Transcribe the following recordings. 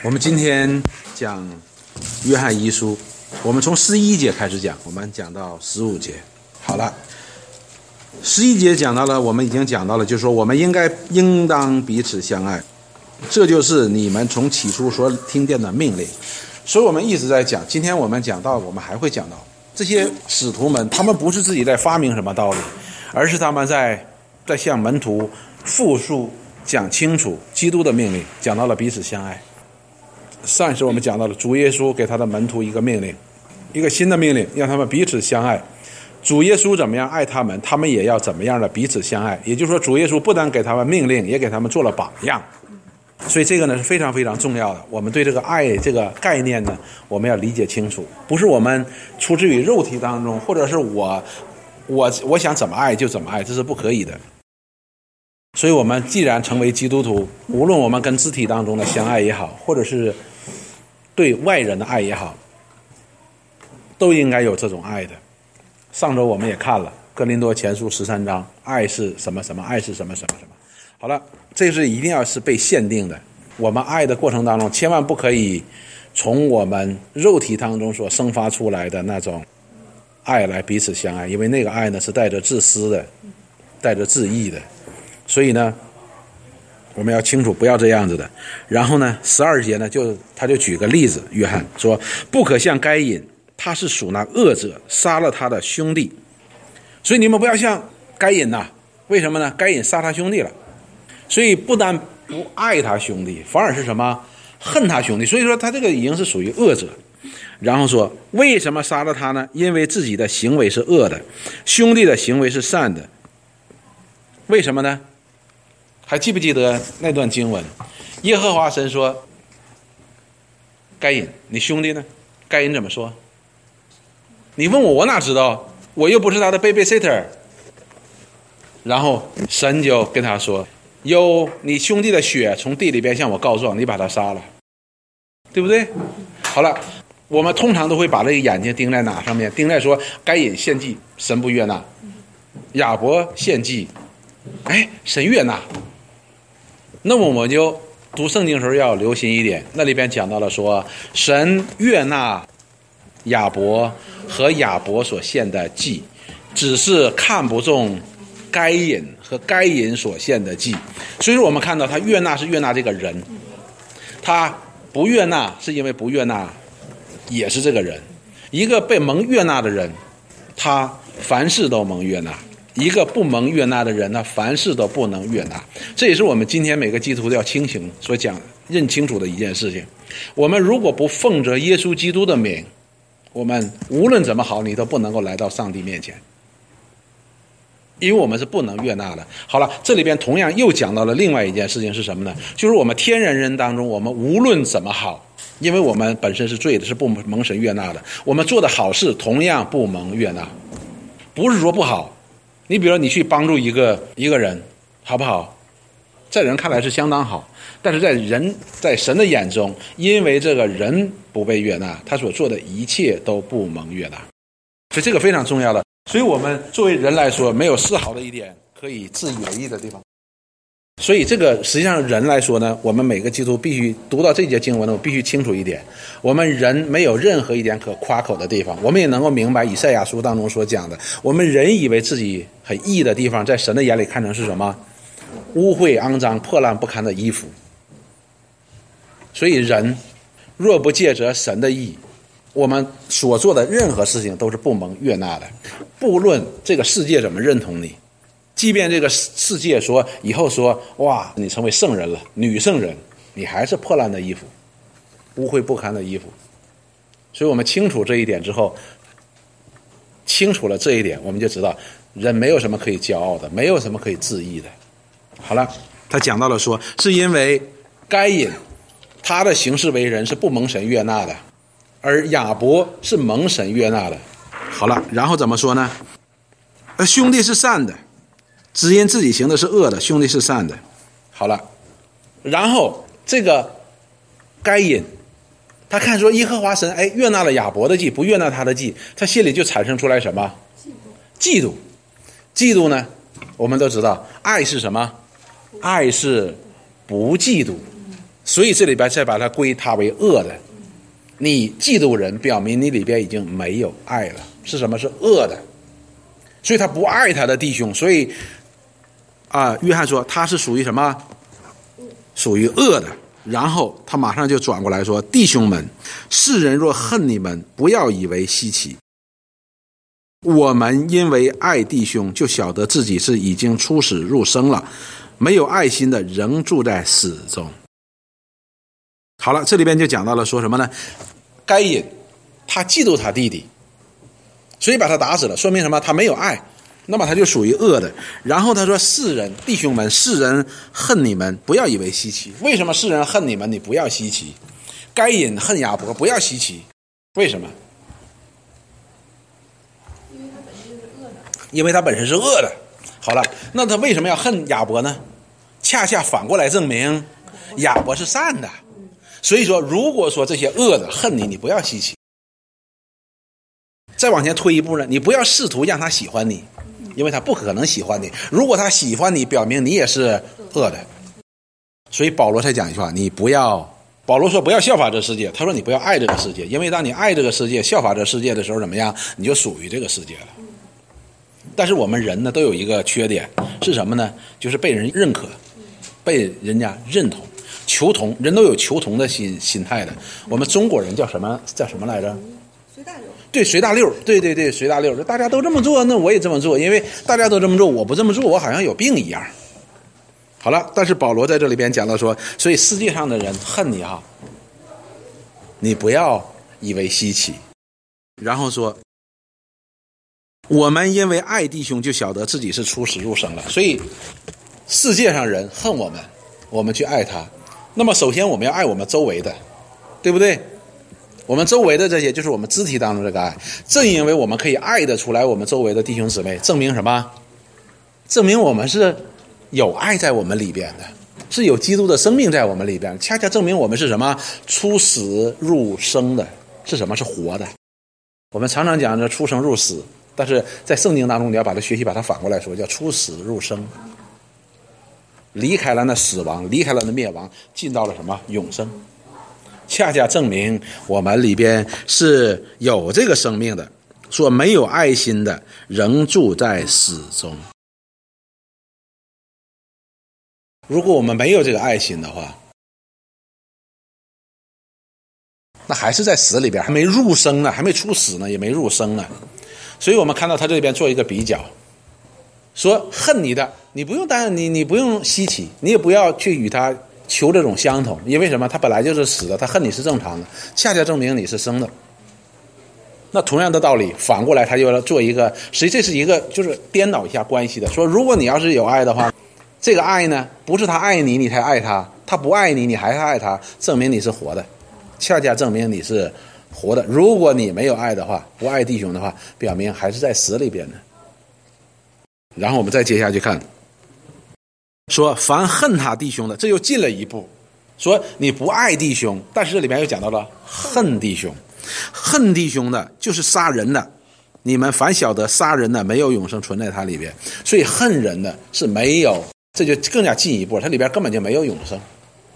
我们今天讲约翰一书，我们从11节开始讲，我们讲到15节。好了，11节讲到了，我们已经讲到了，就是说我们应当彼此相爱，这就是你们从起初所听见的命令。所以我们一直在讲，今天我们讲到，我们还会讲到这些使徒们，他们不是自己在发明什么道理，而是他们在向门徒复述讲清楚基督的命令，讲到了彼此相爱。上一次我们讲到了主耶稣给他的门徒一个命令，一个新的命令，让他们彼此相爱。主耶稣怎么样爱他们，他们也要怎么样的彼此相爱。也就是说，主耶稣不但给他们命令，也给他们做了榜样。所以这个呢是非常非常重要的。我们对这个爱这个概念呢，我们要理解清楚，不是我们出自于肉体当中，或者是我想怎么爱就怎么爱，这是不可以的。所以我们既然成为基督徒，无论我们跟肢体当中的相爱也好，或者是对外人的爱也好，都应该有这种爱的。上周我们也看了哥林多前书13章，爱是什么什么，爱是什么什么什么。好了，这是一定要是被限定的。我们爱的过程当中，千万不可以从我们肉体当中所生发出来的那种爱来彼此相爱，因为那个爱呢是带着自私的，带着自义的。所以呢，我们要清楚不要这样子的。然后呢，12节呢他就举个例子，约翰说不可像该隐，他是属那恶者，杀了他的兄弟。所以你们不要像该隐呐，为什么呢？该隐杀他兄弟了，所以不但不爱他兄弟，反而是什么？恨他兄弟。所以说他这个已经是属于恶者。然后说为什么杀了他呢？因为自己的行为是恶的，兄弟的行为是善的。为什么呢？还记不记得那段经文？耶和华神说该隐，你兄弟呢？该隐怎么说？你问我哪知道？我又不是他的 babysitter。然后神就跟他说，有你兄弟的血从地里边向我告状，你把他杀了，对不对？好了，我们通常都会把这个眼睛盯在哪上面？盯在说该隐献祭，神不悦纳；亚伯献祭，神悦纳。那么我们就读圣经的时候要留心一点，那里边讲到了说神悦纳亚伯和亚伯所献的祭，只是看不中该隐和该隐所献的祭。所以说我们看到他悦纳是悦纳这个人，他不悦纳是因为不悦纳也是这个人。一个被蒙悦纳的人，他凡事都蒙悦纳；一个不蒙悦纳的人呢，凡事都不能悦纳。这也是我们今天每个基督徒都要清醒所讲认清楚的一件事情。我们如果不奉着耶稣基督的名，我们无论怎么好，你都不能够来到上帝面前，因为我们是不能悦纳的。好了，这里边同样又讲到了另外一件事情是什么呢？就是我们天然人当中，我们无论怎么好，因为我们本身是罪的，是不蒙神悦纳的，我们做的好事同样不蒙悦纳。不是说不好，你比如说你去帮助一个人，好不好？在人看来是相当好，但是在神的眼中，因为这个人不被悦纳，他所做的一切都不蒙悦纳。所以这个非常重要的。所以我们作为人来说，没有丝毫的一点可以自以为意的地方。所以这个实际上人来说呢，我们每个基督徒必须读到这节经文呢，我必须清楚一点，我们人没有任何一点可夸口的地方。我们也能够明白以赛亚书当中所讲的，我们人以为自己很义的地方，在神的眼里看成是什么？污秽肮脏破烂不堪的衣服。所以人若不借着神的义，我们所做的任何事情都是不蒙悦纳的。不论这个世界怎么认同你，即便这个世界说以后说哇你成为圣人了，女圣人，你还是破烂的衣服，污秽不堪的衣服。所以我们清楚这一点之后，清楚了这一点，我们就知道人没有什么可以骄傲的，没有什么可以自义的。好了，他讲到了说是因为该隐他的行事为人是不蒙神悦纳的，而亚伯是蒙神悦纳的。好了，然后怎么说呢？兄弟是善的，只因自己行的是恶的，兄弟是善的。好了，然后这个该隐他看说耶和华神悦纳了亚伯的祭，不悦纳他的祭，他心里就产生出来什么？嫉妒。嫉妒呢，我们都知道爱是什么？爱是不嫉妒。 所以这里边再把它归他为恶的。你嫉妒人，表明你里边已经没有爱了。是什么？是恶的。所以他不爱他的弟兄，所以约翰说他是属于什么？属于恶的。然后他马上就转过来说，弟兄们，世人若恨你们，不要以为稀奇。我们因为爱弟兄，就晓得自己是已经出死入生了。没有爱心的仍住在死中。好了，这里边就讲到了说什么呢？该隐他嫉妒他弟弟，所以把他打死了，说明什么？他没有爱，那么他就属于恶的。然后他说，世人弟兄们，世人恨你们，不要以为稀奇。为什么世人恨你们？你不要稀奇。该隐恨亚伯，不要稀奇。为什么？因为他本身是恶的。好了，那他为什么要恨亚伯呢？恰恰反过来证明亚伯是善的。所以说，如果说这些恶的恨你，你不要稀奇。再往前推一步呢，你不要试图让他喜欢你，因为他不可能喜欢你。如果他喜欢你，表明你也是恶的。所以保罗才讲一句话，保罗说不要效法这世界，他说你不要爱这个世界，因为当你爱这个世界，效法这个世界的时候怎么样？你就属于这个世界了。但是我们人呢，都有一个缺点，是什么呢？就是被人认可，被人家认同。求同，人都有求同的心态的。我们中国人叫什么来着？随大流。对，随大溜。对，随大溜。大家都这么做，那我也这么做，因为大家都这么做，我不这么做，我好像有病一样。好了，但是保罗在这里边讲到说，所以世界上的人恨你啊，你不要以为稀奇。然后说，我们因为爱弟兄，就晓得自己是出死入生了。所以世界上人恨我们，我们去爱他。那么首先我们要爱我们周围的，对不对？我们周围的这些就是我们肢体当中这个爱。正因为我们可以爱得出来我们周围的弟兄姊妹，证明什么？证明我们是有爱在我们里边的，是有基督的生命在我们里边，恰恰证明我们是什么？出死入生的。是什么？是活的。我们常常讲着出生入死，但是在圣经当中你要把它学习，把它反过来说，叫出死入生。离开了那死亡，离开了那灭亡，进到了什么？永生。恰恰证明我们里边是有这个生命的。说没有爱心的仍住在死中。如果我们没有这个爱心的话，那还是在死里边，还没入生呢，还没出死呢，也没入生呢。所以我们看到他这边做一个比较，说恨你的，你不用你不用稀奇，你也不要去与他求这种相同，因为什么？他本来就是死的，他恨你是正常的，恰恰证明你是生的。那同样的道理，反过来他就要做一个，实际这是一个就是颠倒一下关系的。说如果你要是有爱的话，这个爱呢，不是他爱你你才爱他，他不爱你你还是爱他，证明你是活的，恰恰证明你是活的。如果你没有爱的话，不爱弟兄的话，表明还是在死里边的。然后我们再接下去看，说凡恨他弟兄的，这又进了一步，说你不爱弟兄，但是这里面又讲到了恨弟兄。恨弟兄的就是杀人的，你们凡晓得杀人的没有永生存在他里边，所以恨人的是没有，这就更加进一步，它里边根本就没有永生。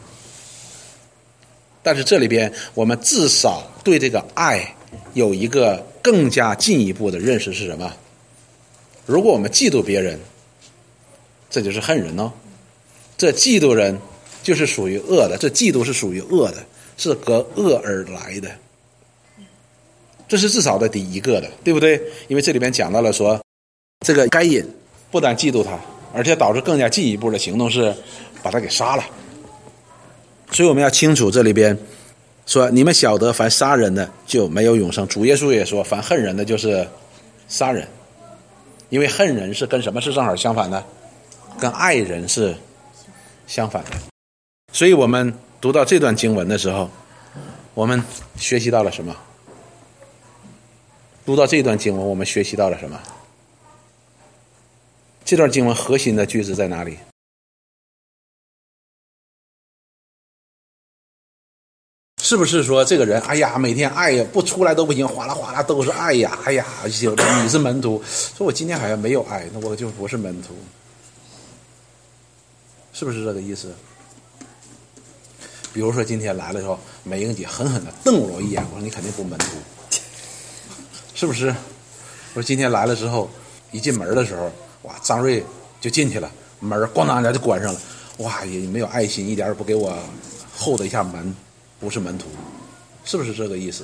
但是这里边我们至少对这个爱有一个更加进一步的认识是什么？如果我们嫉妒别人，这就是恨人哦。这嫉妒人就是属于恶的，这嫉妒是属于恶的，是隔恶而来的。这是至少的第一个的，对不对？因为这里边讲到了说，这个该隐不但嫉妒他，而且导致更加进一步的行动是把他给杀了。所以我们要清楚这里边说，你们晓得凡杀人的就没有永生。主耶稣也说，凡恨人的就是杀人。因为恨人是跟什么是正好相反的？跟爱人是相反的。所以我们读到这段经文的时候，我们学习到了什么？读到这段经文我们学习到了什么？这段经文核心的句子在哪里？是不是说这个人哎呀每天爱呀不出来都不行，哗啦哗啦都是爱呀，哎呀有的你是门徒，说我今天好像没有爱，那我就不是门徒，是不是这个意思？ 比如说今天来了之后，美英姐狠狠地瞪我一眼，我说你肯定不门徒，是不是？我说今天来了之后，一进门的时候，哇，张瑞就进去了，门咣当一下就关上了，哇，也没有爱心，一点也不给我厚的一下门，不是门徒，是不是这个意思？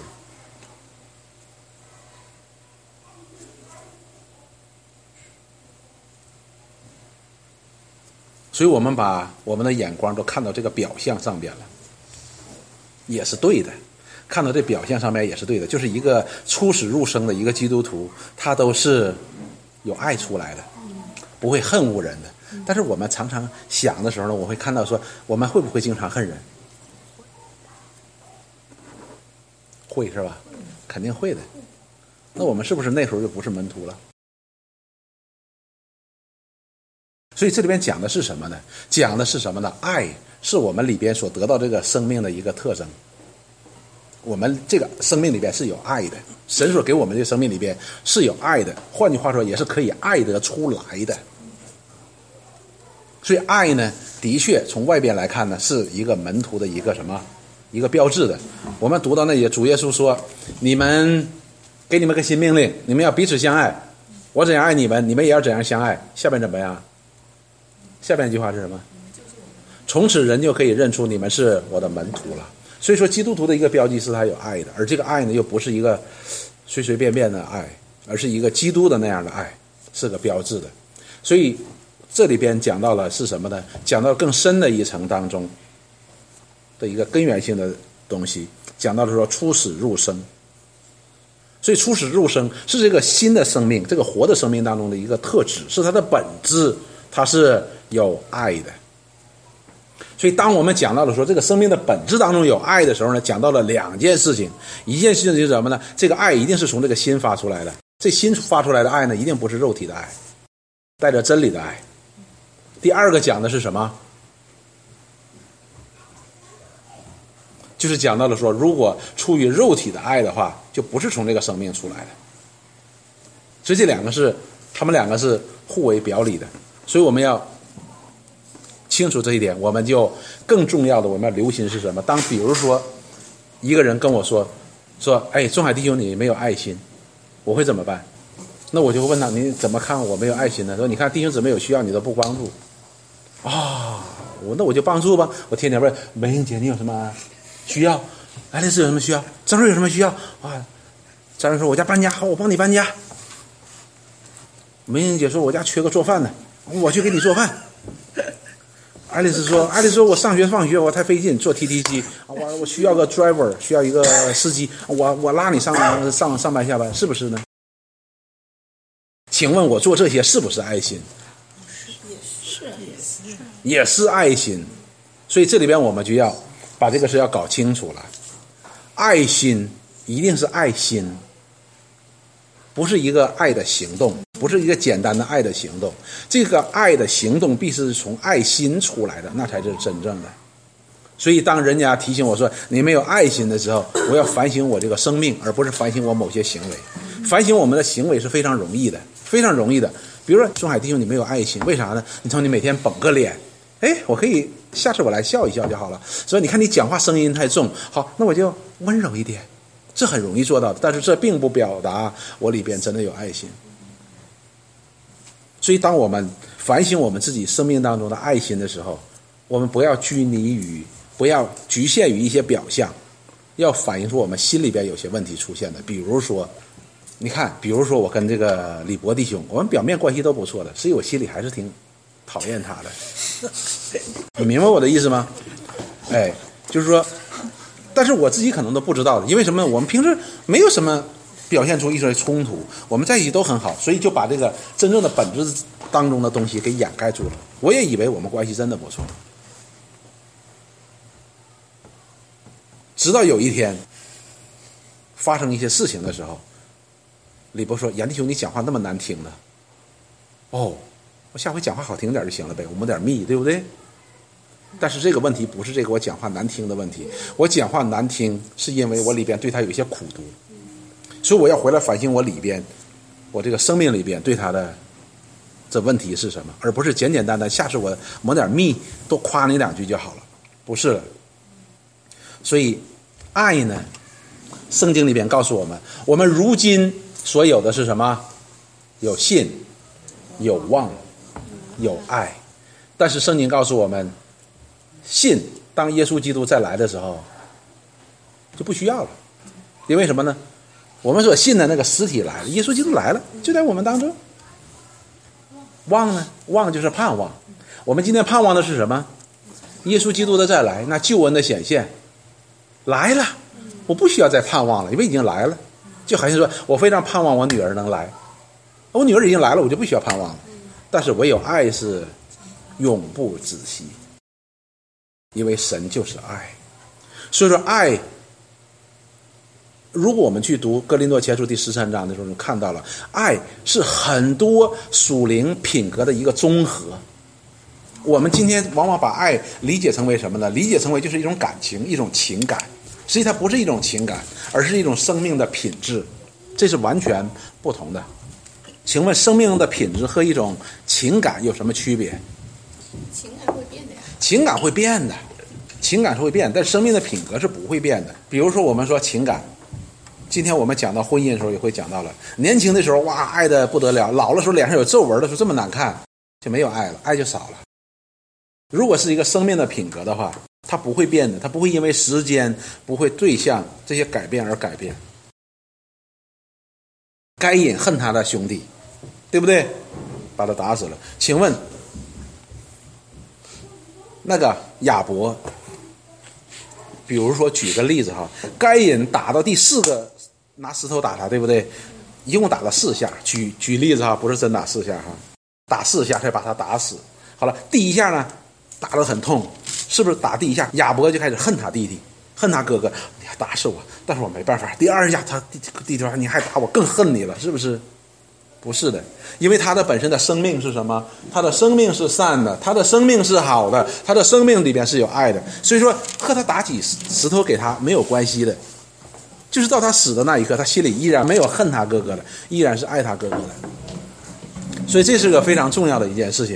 所以我们把我们的眼光都看到这个表象上边了，也是对的，看到这表象上面也是对的，就是一个出始入生的一个基督徒，他都是有爱出来的，不会恨恶人的。但是我们常常想的时候呢，我会看到说，我们会不会经常恨人？会是吧？肯定会的。那我们是不是那时候就不是门徒了？所以这里边讲的是什么呢？讲的是什么呢？爱是我们里边所得到这个生命的一个特征。我们这个生命里边是有爱的，神所给我们这个生命里边是有爱的，换句话说也是可以爱得出来的。所以爱呢，的确从外边来看呢，是一个门徒的一个什么？一个标志的。我们读到那里，主耶稣说：“给你们个新命令，你们要彼此相爱。我怎样爱你们，你们也要怎样相爱。”下边怎么样？下边一句话是什么？从此人就可以认出你们是我的门徒了。所以说基督徒的一个标记是他有爱的，而这个爱呢又不是一个随随便便的爱，而是一个基督的那样的爱，是个标志的。所以这里边讲到了是什么呢？讲到更深的一层当中的一个根源性的东西，讲到了说出始入生。所以出始入生是这个新的生命，这个活的生命当中的一个特质，是它的本质，它是有爱的。所以当我们讲到了说这个生命的本质当中有爱的时候呢，讲到了两件事情。一件事情是什么呢？这个爱一定是从这个心发出来的，这心发出来的爱呢，一定不是肉体的爱，带着真理的爱。第二个讲的是什么？就是讲到了说，如果出于肉体的爱的话，就不是从这个生命出来的。所以这两个是，他们两个是互为表里的。所以我们要清楚这一点，我们就更重要的我们要留心是什么？当比如说一个人跟我说，哎，仲海弟兄你没有爱心，我会怎么办？那我就会问他，你怎么看我没有爱心呢？说你看弟兄姊妹有需要你都不帮助啊，那我就帮助吧。我天天问梅英姐你有什么需要？爱丽丝有什么需要？张瑞有什么需要啊？张瑞说我家搬家，好，我帮你搬家。梅英姐说我家缺个做饭的，我去给你做饭。爱丽丝说我上学放学我太费劲，坐 TT 机，我需要个 driver， 需要一个司机，我拉你上班下班，是不是呢？请问我做这些是不是爱心？也是爱心。所以这里边我们就要把这个事要搞清楚了。爱心一定是爱心，不是一个爱的行动，不是一个简单的爱的行动。这个爱的行动必须是从爱心出来的，那才是真正的。所以当人家提醒我说你没有爱心的时候，我要反省我这个生命，而不是反省我某些行为。反省我们的行为是非常容易的，非常容易的。比如说仲海弟兄你没有爱心，为啥呢？你说你每天绷个脸，我可以下次我来笑一笑就好了。所以你看你讲话声音太重，好，那我就温柔一点，这很容易做到的。但是这并不表达我里边真的有爱心。所以当我们反省我们自己生命当中的爱心的时候，我们不要不要局限于一些表象，要反映出我们心里边有些问题出现的。比如说你看，比如说我跟这个李博弟兄，我们表面关系都不错的，所以我心里还是挺讨厌他的。你明白我的意思吗？就是说，但是我自己可能都不知道的，因为什么？我们平时没有什么表现出一些冲突，我们在一起都很好，所以就把这个真正的本质当中的东西给掩盖住了。我也以为我们关系真的不错，直到有一天发生一些事情的时候，李博说：“杨弟兄，你讲话那么难听的。”我下回讲话好听点就行了呗，我们点密，对不对？但是这个问题不是这个我讲话难听的问题，我讲话难听是因为我里边对他有一些苦毒，所以我要回来反省我里边，我这个生命里边对他的这问题是什么，而不是简简单单下次我抹点蜜多夸你两句就好了，不是了。 所以爱呢，圣经里边告诉我们，我们如今所有的是什么？有信，有望，有爱。但是圣经告诉我们，信当耶稣基督再来的时候就不需要了。因为什么呢？我们所信的那个实体来了，耶稣基督来了，就在我们当中。望呢？望就是盼望。我们今天盼望的是什么？耶稣基督的再来，那救恩的显现来了，我不需要再盼望了，因为已经来了。就好像说我非常盼望我女儿能来，我女儿已经来了，我就不需要盼望了。但是唯有爱是永不止息，因为神就是爱。所以说爱，如果我们去读哥林多前书第13章的时候，就看到了爱是很多属灵品格的一个综合。我们今天往往把爱理解成为什么呢？理解成为就是一种感情，一种情感。实际它不是一种情感，而是一种生命的品质，这是完全不同的。请问生命的品质和一种情感有什么区别？ 情感会变的呀。 情感会变的，情感是会变，但生命的品格是不会变的。比如说我们说情感，今天我们讲到婚姻的时候也会讲到了，年轻的时候哇爱的不得了，老的时候脸上有皱纹的时候这么难看，就没有爱了，爱就少了。如果是一个生命的品格的话，它不会变的，它不会因为时间，不会对象这些改变而改变。该隐恨他的兄弟，对不对？把他打死了。请问那个亚伯，比如说举个例子哈，该隐打到第4个拿石头打他，对不对？一共打了4下，举例子哈，不是真打4下哈，打4下才把他打死。好了，第1下呢打得很痛，是不是打第1下亚伯就开始恨他弟弟，恨他哥哥，你还打死我，但是我没办法。第2下他弟弟说你还打我，更恨你了，是不是？不是的，因为他的本身的生命是什么？他的生命是善的，他的生命是好的，他的生命里边是有爱的。所以说和他打起石头给他没有关系的，就是到他死的那一刻，他心里依然没有恨他哥哥了，依然是爱他哥哥的。所以这是个非常重要的一件事情。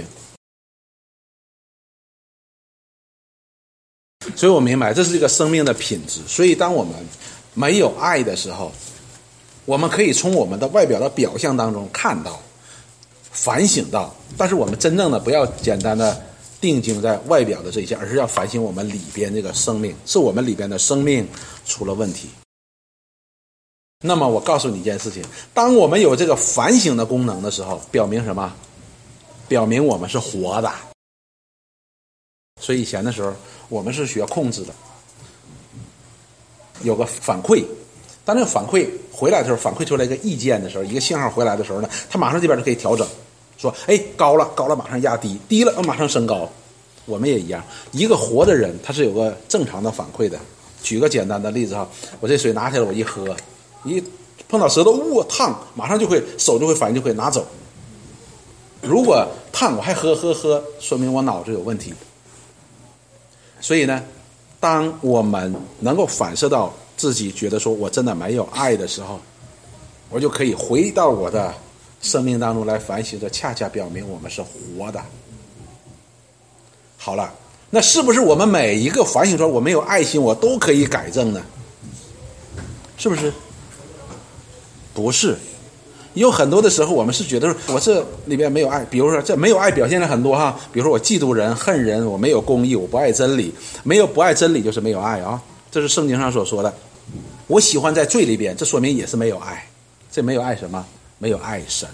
所以我明白这是一个生命的品质。所以当我们没有爱的时候，我们可以从我们的外表的表象当中看到，反省到，但是我们真正的不要简单的定睛在外表的这一切，而是要反省我们里边这个生命，是我们里边的生命出了问题。那么我告诉你一件事情，当我们有这个反省的功能的时候，表明什么？表明我们是活的。所以以前的时候我们是学控制的，有个反馈，当这个反馈回来的时候，反馈出来一个意见的时候，一个信号回来的时候呢，他马上这边就可以调整，说高了马上压低，低了马上升高。我们也一样，一个活的人他是有个正常的反馈的。举个简单的例子哈，我这水拿起来我一喝，一碰到舌头烫，马上就会手就会反应，就会拿走。如果烫我还喝，说明我脑子有问题。所以呢，当我们能够反射到自己觉得说我真的没有爱的时候，我就可以回到我的生命当中来反省，这恰恰表明我们是活的。好了，那是不是我们每一个反省说我没有爱心我都可以改正呢？是不是？不是。有很多的时候我们是觉得我这里边没有爱，比如说这没有爱表现了很多哈，比如说我嫉妒人恨人，我没有公义，我不爱真理。没有不爱真理就是没有爱啊，这是圣经上所说的。我喜欢在罪里边，这说明也是没有爱。这没有爱什么？没有爱神。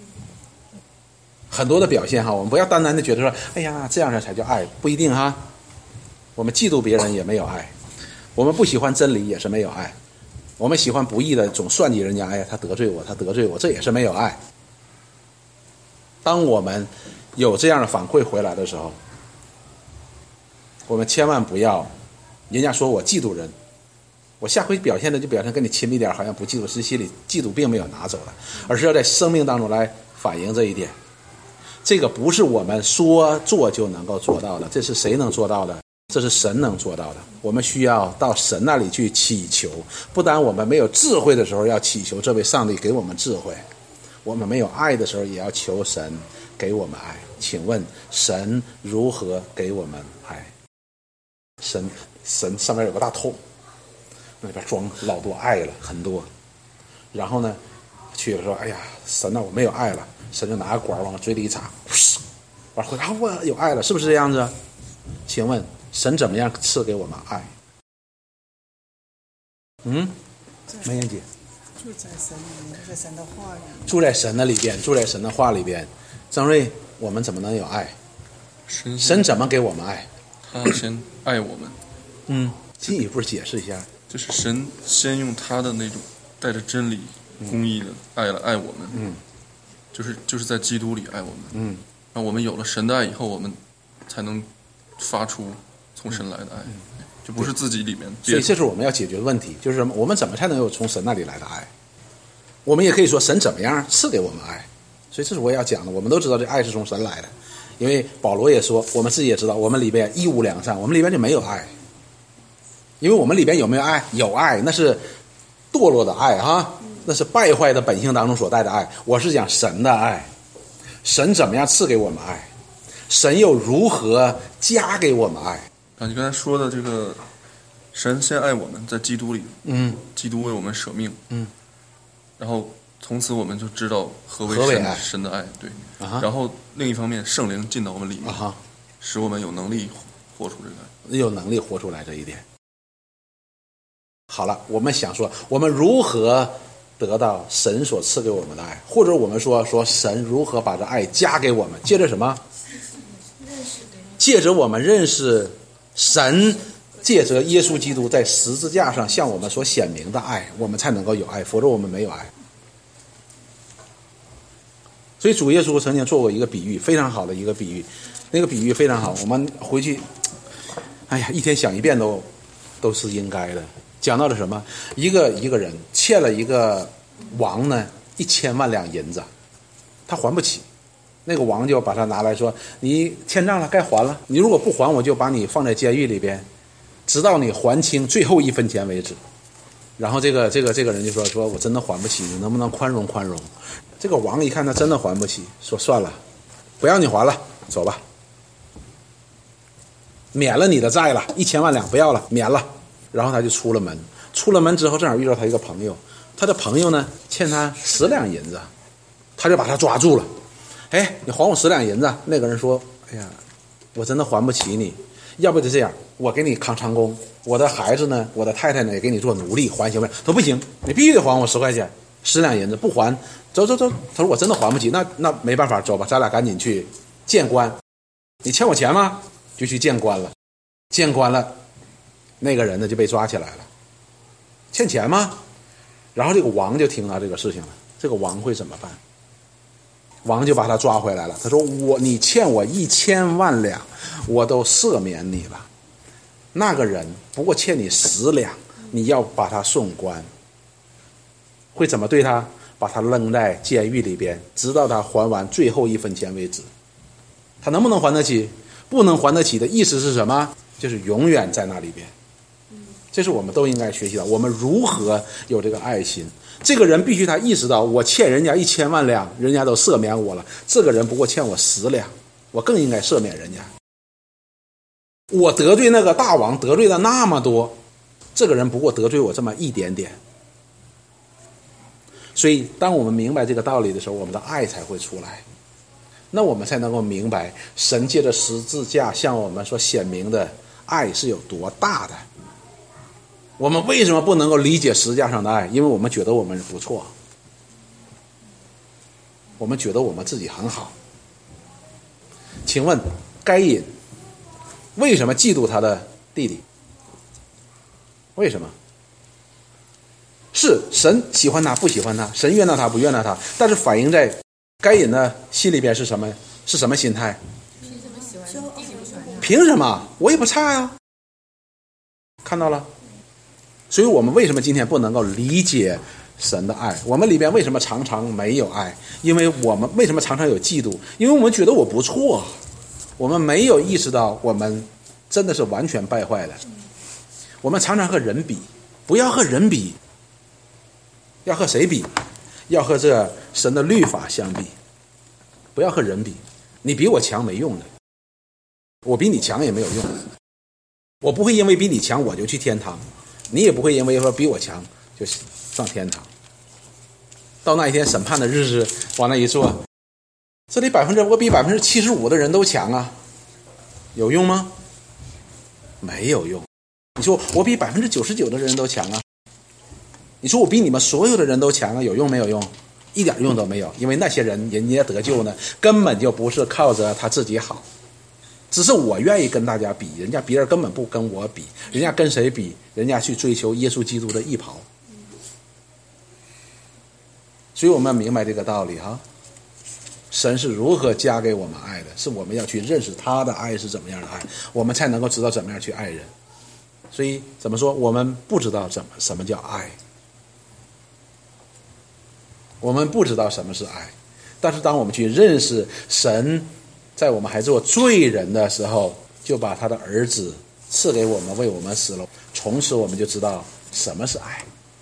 很多的表现哈，我们不要单单的觉得说哎呀这样的才叫爱，不一定哈。我们嫉妒别人也没有爱，我们不喜欢真理也是没有爱，我们喜欢不义的总算计人家，哎呀他得罪我，这也是没有爱。当我们有这样的反馈回来的时候，我们千万不要人家说我嫉妒人，我下回表现的就表现跟你亲密点，好像不嫉妒，是心里嫉妒并没有拿走了，而是要在生命当中来反映这一点。这个不是我们说做就能够做到的，这是谁能做到的？这是神能做到的。我们需要到神那里去祈求，不但我们没有智慧的时候要祈求这位上帝给我们智慧，我们没有爱的时候也要求神给我们爱。请问神如何给我们爱？神上面有个大头， 那里边装老多爱了，很多。然后呢，去了说：“哎呀，神呐，我没有爱了。”神就拿个管往嘴里一插，完回答：“我有爱了，是不是这样子？”请问神怎么样赐给我们爱？梅艳姐， 住在神里面，在神的话里面， 住在神的里边，住在神的话里边。张瑞，我们怎么能有爱？神怎么给我们爱？ 他先爱我们。 进一步解释一下。 就是神先用他的那种带着真理、公义的爱来爱我们。就是在基督里爱我们。让我们有了神的爱以后，我们才能发出从神来的爱，就不是自己里面。 所以这是我们要解决的问题，就是什么？我们怎么才能有从神那里来的爱？我们也可以说神怎么样赐给我们爱。所以这是我也要讲的。我们都知道这爱是从神来的，因为保罗也说，我们自己也知道，我们里边一无良善，我们里边就没有爱。因为我们里边有没有爱？有爱，那是堕落的爱哈，那是败坏的本性当中所带的爱。我是讲神的爱，神怎么样赐给我们爱？神又如何加给我们爱？ 你刚才说的这个，神先爱我们，在基督里，基督为我们舍命，然后从此我们就知道何为神的爱，对。然后另一方面，圣灵进到我们里面，使我们有能力活出这个爱， 有能力活出来这一点。好了，我们想说，我们如何得到神所赐给我们的爱，或者我们说神如何把这爱加给我们？借着什么？借着我们认识神，借着耶稣基督在十字架上向我们所显明的爱，我们才能够有爱，否则我们没有爱。所以主耶稣曾经做过一个比喻，非常好的一个比喻，那个比喻非常好，我们回去，哎呀，一天想一遍都是应该的。讲到了什么？一个人欠了一个王呢1000万两银子，他还不起，那个王就把他拿来说：“你欠账了，该还了。你如果不还，我就把你放在监狱里边，直到你还清最后1分钱为止。”然后这个人就说：“我真的还不起，你能不能宽容宽容？”这个王一看他真的还不起，说：“算了，不要你还了，走吧，免了你的债了，1000万两不要了，免了。”然后他就出了门，出了门之后正好遇到他一个朋友，他的朋友呢欠他10两银子，他就把他抓住了。哎，你还我10两银子？那个人说：“哎呀，我真的还不起你，要不就这样，我给你扛长工，我的孩子呢，我的太太呢也给你做奴隶，还行不行？”他说：“不行，你必须得还我10块钱，10两银子，不还走。”他说：“我真的还不起，那没办法，走吧，咱俩赶紧去见官。你欠我钱吗？就去见官了，见官了。”那个人呢就被抓起来了，欠钱吗？然后这个王就听到这个事情了，这个王会怎么办？王就把他抓回来了。他说：“你欠我1000万两，我都赦免你了。那个人不过欠你10两，你要把他送官，会怎么对他？把他扔在监狱里边，直到他还完最后1分钱为止。他能不能还得起？不能还得起的意思是什么？就是永远在那里边。”这是我们都应该学习的，我们如何有这个爱心。这个人必须他意识到，我欠人家1000万两，人家都赦免我了，这个人不过欠我10两，我更应该赦免人家。我得罪那个大王得罪了那么多，这个人不过得罪我这么一点点。所以当我们明白这个道理的时候，我们的爱才会出来，那我们才能够明白神借着十字架向我们所显明的爱是有多大的。我们为什么不能够理解十字架上的爱？因为我们觉得我们不错，我们觉得我们自己很好。请问该隐为什么嫉妒他的弟弟？为什么？是神喜欢他不喜欢他，神悦纳他不悦纳他，但是反映在该隐的心里边是什么？是什么心态？ 凭什么喜欢弟弟不喜欢他？ 凭什么？我也不差呀。看到了。所以我们为什么今天不能够理解神的爱？我们里边为什么常常没有爱？因为我们为什么常常有嫉妒？因为我们觉得我不错，我们没有意识到我们真的是完全败坏了。我们常常和人比，不要和人比，要和谁比？要和这神的律法相比，不要和人比。你比我强没用的，我比你强也没有用。我不会因为比你强我就去天堂， 你也不会因为说比我强就上天堂。到那一天审判的日子，往那一坐，这里我比75%的人都强啊，有用吗？没有用。你说我比99%的人都强啊，你说我比你们所有的人都强啊，有用没有用？一点用都没有。因为那些人家得救呢，根本就不是靠着他自己好，只是我愿意跟大家比，人家别人根本不跟我比，人家跟谁比？人家去追求耶稣基督的义袍。所以我们要明白这个道理哈，神是如何加给我们爱的，是我们要去认识他的爱是怎么样的爱，我们才能够知道怎么样去爱人。所以怎么说，我们不知道什么叫爱，我们不知道什么是爱，但是当我们去认识神在我们还做罪人的时候，就把他的儿子赐给我们，为我们死了，从此我们就知道什么是爱。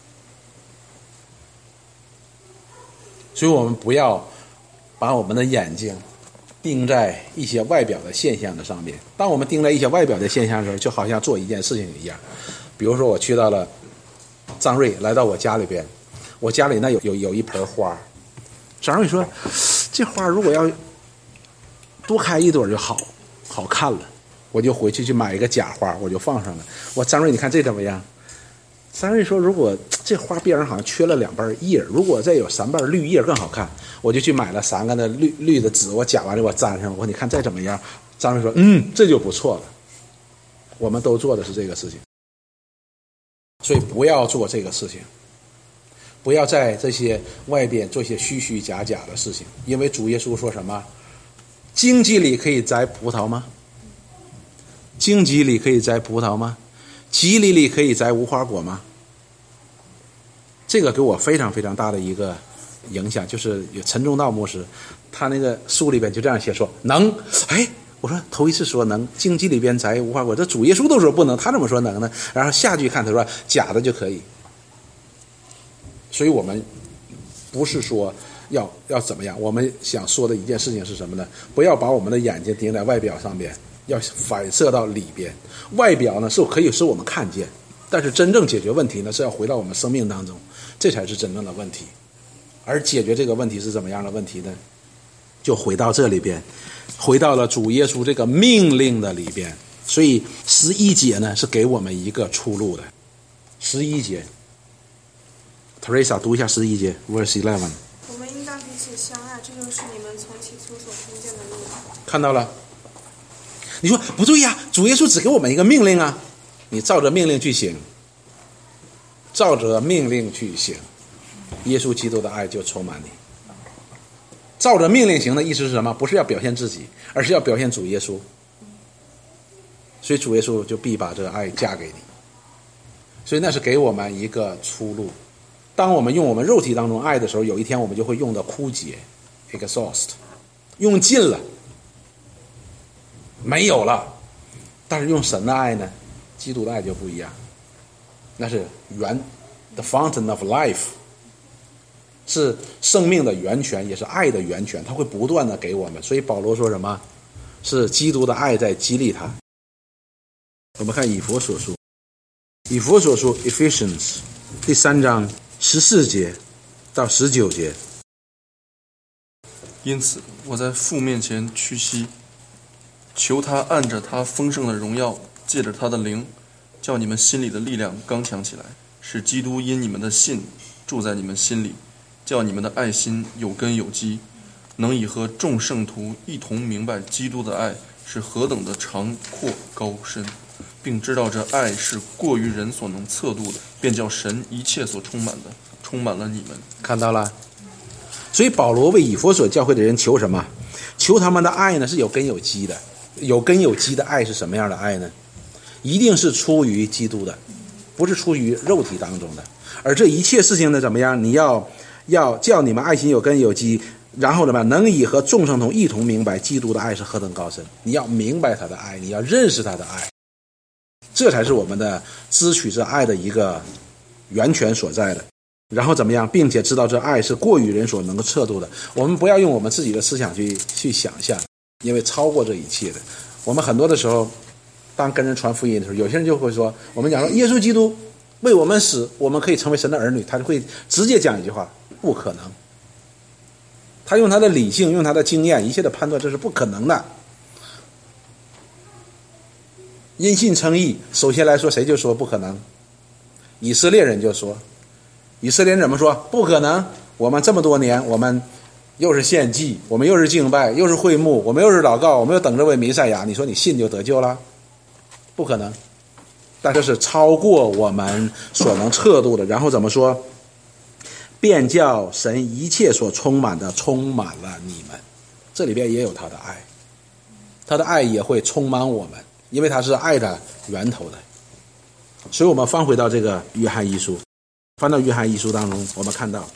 所以我们不要把我们的眼睛盯在一些外表的现象的上面。当我们盯在一些外表的现象的时候，就好像做一件事情一样。比如说我去到了张瑞来到我家里边，我家里那有一盆花，张瑞说这花如果要多开一朵就好看了，我就回去买一个假花，我就放上了。我张瑞你看这怎么样？张瑞说如果这花边上好像缺了2瓣叶，如果再有3瓣绿叶更好看，我就去买了3个那绿的纸，我夹完了我粘上，我说你看再怎么样？张瑞说这就不错了。我们都做的是这个事情，所以不要做这个事情，不要在这些外边做一些虚虚假假的事情。因为主耶稣说什么？荆棘里可以摘葡萄吗？荆棘里可以摘葡萄吗？蒺藜里可以摘无花果吗？这个给我非常非常大的一个影响，就是有陈忠道牧师，他那个书里边就这样写说能。我说头一次说能，荆棘里边摘无花果，这主耶稣都说不能，他怎么说能呢？然后下句看他说假的就可以。所以我们不是说要怎么样，我们想说的一件事情是什么呢？不要把我们的眼睛盯在外表上边，要反射到里边。外表呢是可以使我们看见，但是真正解决问题呢是要回到我们生命当中，这才是真正的问题。而解决这个问题是怎么样的问题呢？就回到这里边，回到了主耶稣这个命令的里边。所以11节呢是给我们一个出路的。11节 Teresa 读一下11节 verse 11。 我们应当彼此相爱，这就是你们从起初所听见的路。 看到了？你说不对呀，主耶稣只给我们一个命令啊，你照着命令去行，照着命令去行，耶稣基督的爱就充满你。照着命令行的意思是什么？不是要表现自己，而是要表现主耶稣。所以主耶稣就必把这个爱嫁给你。所以那是给我们一个出路。当我们用我们肉体当中爱的时候，有一天我们就会用的枯竭 exhaust， 用尽了，没有了。但是用神的爱呢，基督的爱就不一样，那是the fountain of life， 是生命的源泉，也是爱的源泉，它会不断的给我们。所以保罗说什么？是基督的爱在激励他。我们看以弗所书Ephesians 第3章14节到19节。 因此我在父面前屈膝，求他按着他丰盛的荣耀，借着他的灵，叫你们心里的力量刚强起来，使基督因你们的信住在你们心里，叫你们的爱心有根有基，能以和众圣徒一同明白基督的爱是何等的长阔高深，并知道这爱是过于人所能测度的，便叫神一切所充满的充满了你们。 看到了？所以保罗为以弗所教会的人求什么？求他们的爱呢是有根有基的。有根有基的爱是什么样的爱呢？一定是出于基督的，不是出于肉体当中的。而这一切事情呢怎么样？你要叫你们爱心有根有基，然后怎么样？能以和众圣徒一同明白基督的爱是何等高深。你要明白他的爱，你要认识他的爱，这才是我们的支取这爱的一个源泉所在的。然后怎么样？并且知道这爱是过于人所能够测度的。我们不要用我们自己的思想去想象，因为超过这一切的。我们很多的时候，当跟人传福音的时候，有些人就会说，我们讲说耶稣基督为我们死，我们可以成为神的儿女，他就会直接讲一句话：不可能。他用他的理性，用他的经验，一切的判断，这是不可能的。因信称义，首先来说，谁就说不可能？以色列人就说，以色列人怎么说？不可能！我们这么多年，我们又是献祭，我们又是敬拜，又是会幕，我们又是祷告，我们又等着为弥赛亚。你说你信就得救了？不可能！但这是超过我们所能测度的。然后怎么说？便叫神一切所充满的充满了你们。这里边也有他的爱，他的爱也会充满我们，因为他是爱的源头的。所以我们翻回到这个约翰一书，翻到约翰一书当中，我们看到，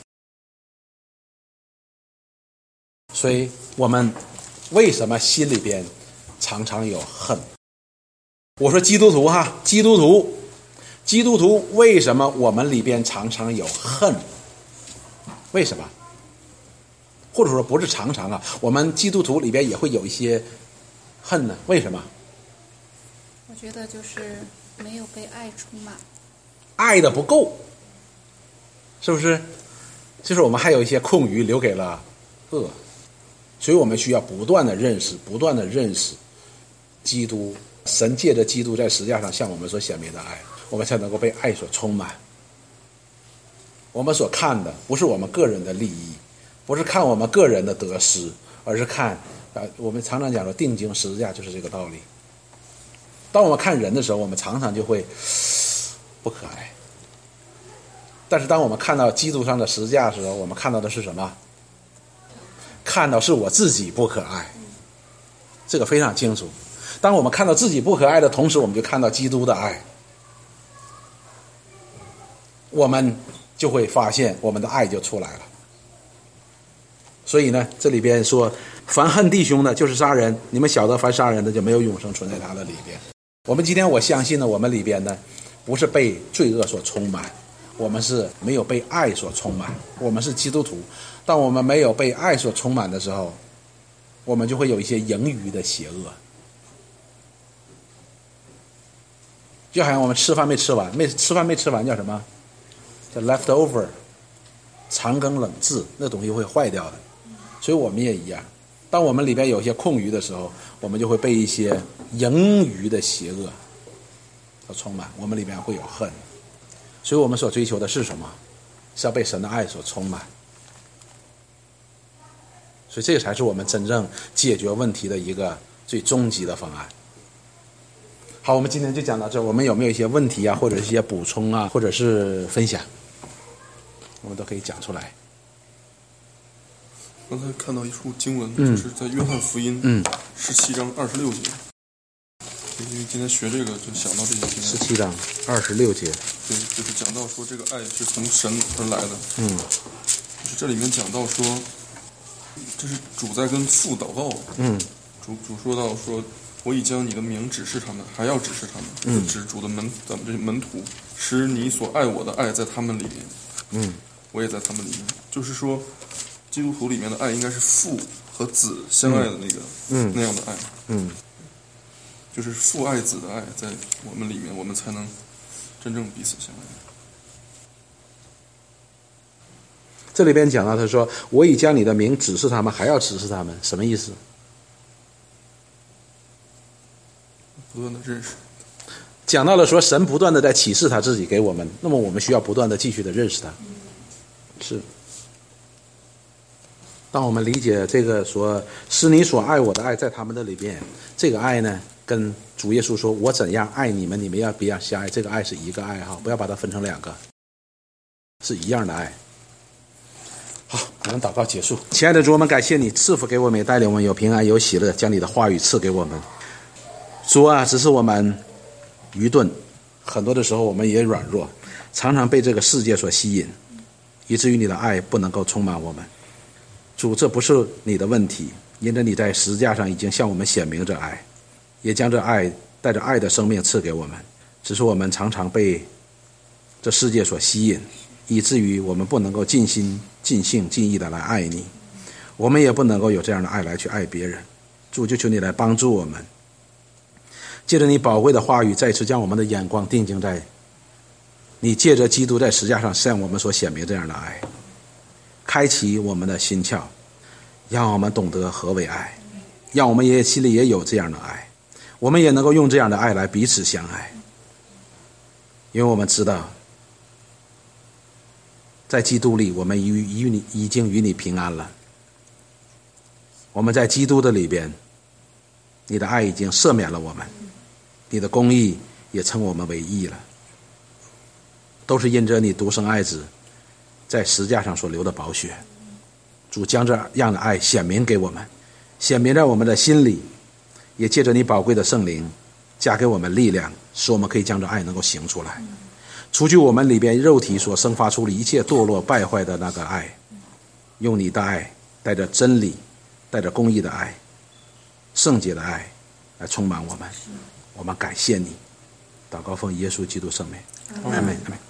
所以我们为什么心里边常常有恨？我说基督徒哈，基督徒为什么我们里边常常有恨？为什么？或者说不是常常啊，我们基督徒里边也会有一些恨呢？为什么？ 我觉得就是没有被爱充满， 爱的不够，是不是？就是我们还有一些空余留给了恶，所以我们需要不断的认识基督，神借着基督在十字架上向我们所显明的爱，我们才能够被爱所充满。我们所看的不是我们个人的利益，不是看我们个人的得失，而是看我们常常讲说定睛十字架就是这个道理。当我们看人的时候，我们常常就会不可爱，但是当我们看到基督上的十字架的时候，我们看到的是什么？看到是我自己不可爱，这个非常清楚。当我们看到自己不可爱的同时，我们就看到基督的爱，我们就会发现我们的爱就出来了。所以呢，这里边说凡恨弟兄的就是杀人，你们晓得凡杀人的就没有永生存在他的里边。我们今天我相信呢，我们里边呢不是被罪恶所充满，我们是没有被爱所充满。我们是基督徒，当我们没有被爱所充满的时候，我们就会有一些盈余的邪恶。就好像我们吃饭没吃完叫什么？叫 leftover， 残羹冷炙，那东西会坏掉的。所以我们也一样，当我们里边有些空余的时候，我们就会被一些盈余的邪恶所充满，我们里边会有恨。所以我们所追求的是什么？是要被神的爱所充满。所以这个才是我们真正解决问题的一个最终极的方案。好，我们今天就讲到这。我们有没有一些问题啊，或者一些补充啊，或者是分享，我们都可以讲出来。 刚才看到一处经文，就是在约翰福音17章26节。因为今天学这个就想到这些经文。17 章26节。 对，就是讲到说这个爱是从神而来的。就是这里面讲到说，这是主在跟父祷告。主说到说，我已将你的名指示他们，还要指示他们，指主的咱们这些门徒，使你所爱我的爱在他们里面。我也在他们里面。就是说，基督徒里面的爱应该是父和子相爱的那样的爱。就是父爱子的爱在我们里面，我们才能真正彼此相爱。 这里边讲到他说，我已将你的名指示他们，还要指示他们，什么意思？ 不断的认识。 讲到了说神不断的在启示他自己给我们，那么我们需要不断的继续的认识他。是。当我们理解这个说是你所爱我的爱在他们的里边，这个爱呢跟主耶稣说我怎样爱你们，你们要不要相爱，这个爱是一个爱哈，不要把它分成两个，是一样的爱。好，我们祷告结束。亲爱的主，我们感谢你赐福给我们，也带领我们有平安有喜乐，将你的话语赐给我们。主啊，只是我们愚钝，很多的时候我们也软弱，常常被这个世界所吸引，以至于你的爱不能够充满我们。主，这不是你的问题，因着你在十字架上已经向我们显明着爱，也将这爱带着爱的生命赐给我们，只是我们常常被这世界所吸引，以至于我们不能够尽心尽性尽意的来爱你，我们也不能够有这样的爱来去爱别人。主，就求你来帮助我们，借着你宝贵的话语，再次将我们的眼光定睛在你借着基督在十字架上向我们所显明这样的爱，开启我们的心窍，让我们懂得何为爱，让我们也心里也有这样的爱，我们也能够用这样的爱来彼此相爱。因为我们知道在基督里我们已经与你平安了，我们在基督的里边，你的爱已经赦免了我们，你的公义也称我们为义了，都是因着你独生爱子在十字架上所流的宝血。主将这样的爱显明给我们，显明在我们的心里，也借着你宝贵的圣灵加给我们力量，使我们可以将这爱能够行出来，除去我们里边肉体所生发出的一切堕落败坏的那个爱，用你的爱，带着真理，带着公义的爱，圣洁的爱来充满我们。我们感谢你，祷告奉耶稣基督圣名，阿们，阿们。